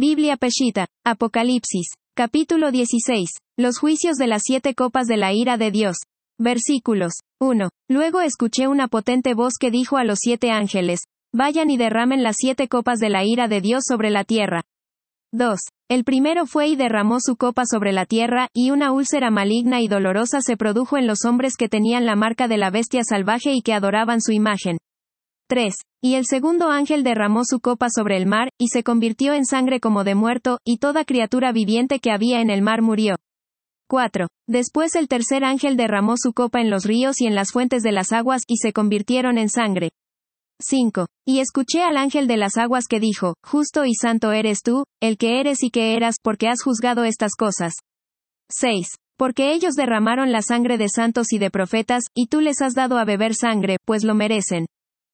Biblia Peshitta, Apocalipsis, capítulo 16. Los juicios de las 7 copas de la ira de Dios. Versículos. 1. Luego escuché una potente voz que dijo a los 7 ángeles, vayan y derramen las 7 copas de la ira de Dios sobre la tierra. 2. El primero fue y derramó su copa sobre la tierra, y una úlcera maligna y dolorosa se produjo en los hombres que tenían la marca de la bestia salvaje y que adoraban su imagen. 3. Y el segundo ángel derramó su copa sobre el mar, y se convirtió en sangre como de muerto, y toda criatura viviente que había en el mar murió. 4. Después el tercer ángel derramó su copa en los ríos y en las fuentes de las aguas, y se convirtieron en sangre. 5. Y escuché al ángel de las aguas que dijo, justo y santo eres tú, el que eres y que eras, porque has juzgado estas cosas. 6. Porque ellos derramaron la sangre de santos y de profetas, y tú les has dado a beber sangre, pues lo merecen.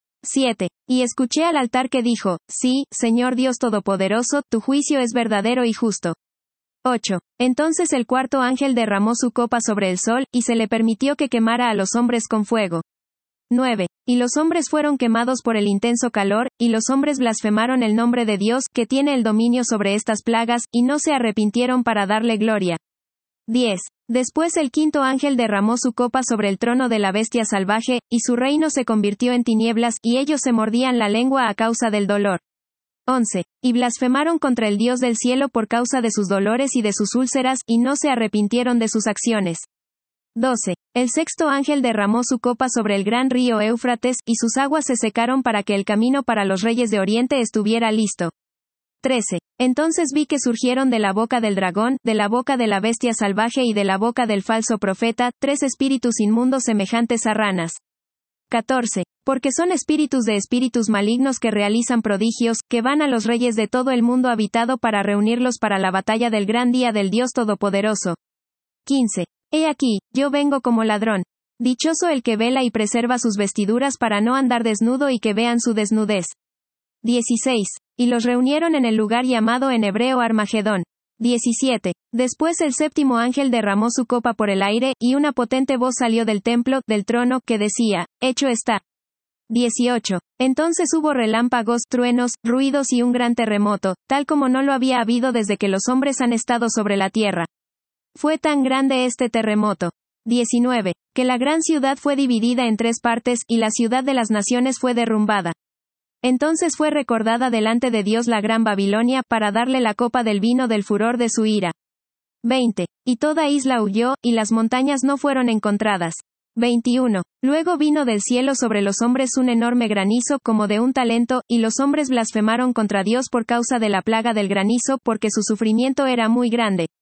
7. Y escuché al altar que dijo, sí, Señor Dios Todopoderoso, tu juicio es verdadero y justo. 8. Entonces el cuarto ángel derramó su copa sobre el sol, y se le permitió que quemara a los hombres con fuego. 9. Y los hombres fueron quemados por el intenso calor, y los hombres blasfemaron el nombre de Dios, que tiene el dominio sobre estas plagas, y no se arrepintieron para darle gloria. 10. Después el quinto ángel derramó su copa sobre el trono de la bestia salvaje, y su reino se convirtió en tinieblas, y ellos se mordían la lengua a causa del dolor. 11. Y blasfemaron contra el Dios del cielo por causa de sus dolores y de sus úlceras, y no se arrepintieron de sus acciones. 12. El sexto ángel derramó su copa sobre el gran río Éufrates, y sus aguas se secaron para que el camino para los reyes de Oriente estuviera listo. 13. Entonces vi que surgieron de la boca del dragón, de la boca de la bestia salvaje y de la boca del falso profeta, 3 espíritus inmundos semejantes a ranas. 14. Porque son espíritus de espíritus malignos que realizan prodigios, que van a los reyes de todo el mundo habitado para reunirlos para la batalla del gran día del Dios Todopoderoso. 15. He aquí, yo vengo como ladrón. Dichoso el que vela y preserva sus vestiduras para no andar desnudo y que vean su desnudez. 16. Y los reunieron en el lugar llamado en hebreo Armagedón. 17. Después el séptimo ángel derramó su copa por el aire, y una potente voz salió del templo, del trono, que decía, hecho está. 18. Entonces hubo relámpagos, truenos, ruidos y un gran terremoto, tal como no lo había habido desde que los hombres han estado sobre la tierra. Fue tan grande este terremoto. 19. Que la gran ciudad fue dividida en 3 partes, y la ciudad de las naciones fue derrumbada. Entonces fue recordada delante de Dios la gran Babilonia, para darle la copa del vino del furor de su ira. 20. Y toda isla huyó, y las montañas no fueron encontradas. 21. Luego vino del cielo sobre los hombres un enorme granizo, como de un talento, y los hombres blasfemaron contra Dios por causa de la plaga del granizo, porque su sufrimiento era muy grande.